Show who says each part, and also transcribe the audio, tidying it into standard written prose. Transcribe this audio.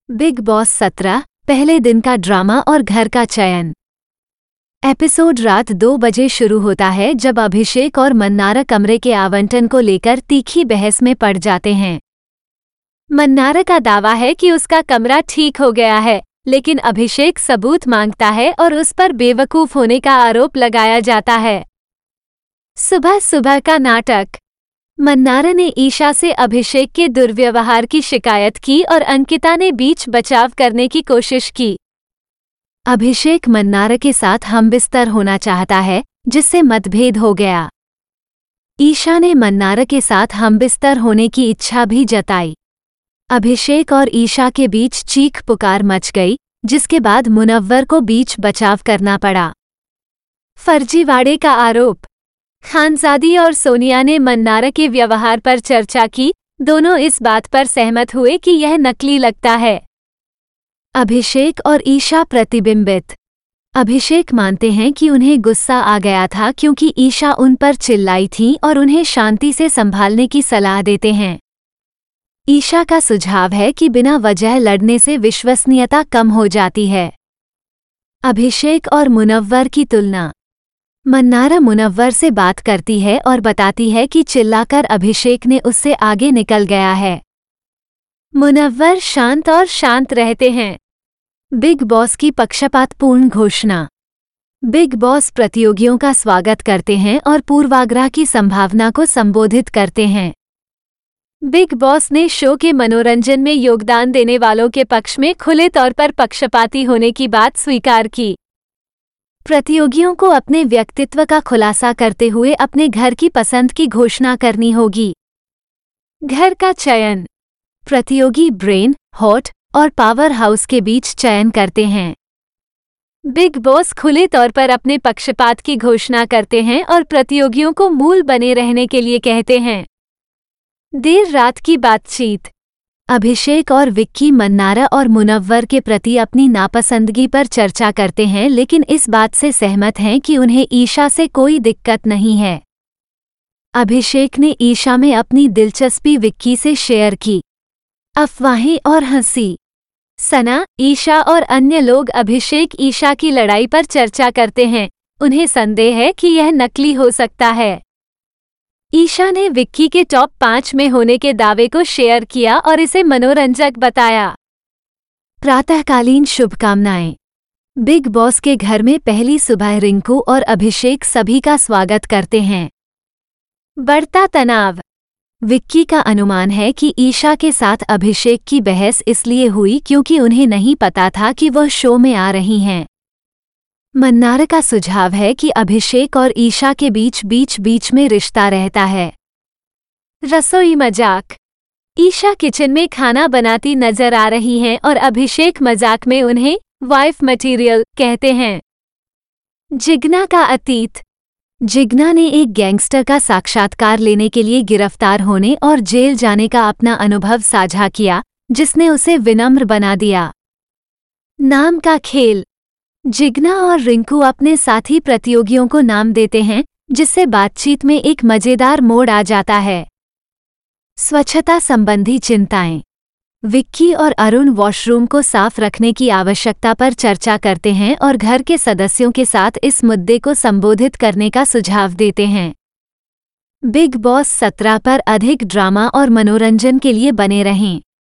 Speaker 1: Big boss 17 पहले दिन का ड्रामा और घर का चयन। एपिसोड रात 2 बजे शुरू होता है जब अभिषेक और मन्नारा कमरे के आवंटन को लेकर तीखी बहस में पड़ जाते हैं। मन्नारा का दावा है कि उसका कमरा ठीक हो गया है, लेकिन अभिषेक सबूत मांगता है और उस पर बेवकूफ होने का आरोप लगाया जाता है। सुबह सुबह का नाटक। मन्नारा ने ईशा से अभिषेक के दुर्व्यवहार की शिकायत की और अंकिता ने बीच बचाव करने की कोशिश की। अभिषेक मन्नारा के साथ हमबिस्तर होना चाहता है, जिससे मतभेद हो गया। ईशा ने मन्नारा के साथ हमबिस्तर होने की इच्छा भी जताई। अभिषेक और ईशा के बीच चीख पुकार मच गई, जिसके बाद मुनव्वर को बीच बचाव करना पड़ा। फर्जीवाड़े का आरोप। खानजादी और सोनिया ने मन्नारा के व्यवहार पर चर्चा की। दोनों इस बात पर सहमत हुए कि यह नकली लगता है। अभिषेक और ईशा प्रतिबिंबित। अभिषेक मानते हैं कि उन्हें गुस्सा आ गया था क्योंकि ईशा उन पर चिल्लाई थी और उन्हें शांति से संभालने की सलाह देते हैं। ईशा का सुझाव है कि बिना वजह लड़ने से विश्वसनीयता कम हो जाती है। अभिषेक और मुनव्वर की तुलना। मन्नारा मुनव्वर से बात करती है और बताती है कि चिल्लाकर अभिषेक ने उससे आगे निकल गया है। मुनव्वर शांत और शांत रहते हैं। बिग बॉस की पक्षपातपूर्ण घोषणा। बिग बॉस प्रतियोगियों का स्वागत करते हैं और पूर्वाग्रह की संभावना को संबोधित करते हैं। बिग बॉस ने शो के मनोरंजन में योगदान देने वालों के पक्ष में खुले तौर पर पक्षपाती होने की बात स्वीकार की। प्रतियोगियों को अपने व्यक्तित्व का खुलासा करते हुए अपने घर की पसंद की घोषणा करनी होगी। घर का चयन। प्रतियोगी ब्रेन, हॉट और पावर हाउस के बीच चयन करते हैं। बिग बॉस खुले तौर पर अपने पक्षपात की घोषणा करते हैं और प्रतियोगियों को मूल बने रहने के लिए कहते हैं। देर रात की बातचीत। अभिषेक और विक्की मन्नारा और मुनव्वर के प्रति अपनी नापसंदगी पर चर्चा करते हैं, लेकिन इस बात से सहमत हैं कि उन्हें ईशा से कोई दिक्कत नहीं है। अभिषेक ने ईशा में अपनी दिलचस्पी विक्की से शेयर की। अफवाहें और हंसी। सना, ईशा और अन्य लोग अभिषेक ईशा की लड़ाई पर चर्चा करते हैं। उन्हें संदेह है कि यह नकली हो सकता है। ईशा ने विक्की के टॉप 5 में होने के दावे को शेयर किया और इसे मनोरंजक बताया। प्रातःकालीन शुभकामनाएं। बिग बॉस के घर में पहली सुबह रिंकू और अभिषेक सभी का स्वागत करते हैं। बढ़ता तनाव। विक्की का अनुमान है कि ईशा के साथ अभिषेक की बहस इसलिए हुई क्योंकि उन्हें नहीं पता था कि वह शो में आ रही हैं। मन्नारा का सुझाव है कि अभिषेक और ईशा के बीच में रिश्ता रहता है। रसोई मजाक। ईशा किचन में खाना बनाती नजर आ रही हैं और अभिषेक मजाक में उन्हें वाइफ मटेरियल कहते हैं। जिग्ना का अतीत। जिग्ना ने एक गैंगस्टर का साक्षात्कार लेने के लिए गिरफ्तार होने और जेल जाने का अपना अनुभव साझा किया, जिसने उसे विनम्र बना दिया। नाम का खेल। जिग्ना और रिंकू अपने साथी प्रतियोगियों को नाम देते हैं, जिससे बातचीत में एक मजेदार मोड़ आ जाता है। स्वच्छता संबंधी चिंताएं। विक्की और अरुण वॉशरूम को साफ रखने की आवश्यकता पर चर्चा करते हैं और घर के सदस्यों के साथ इस मुद्दे को संबोधित करने का सुझाव देते हैं। बिग बॉस 17 पर अधिक ड्रामा और मनोरंजन के लिए बने रहें।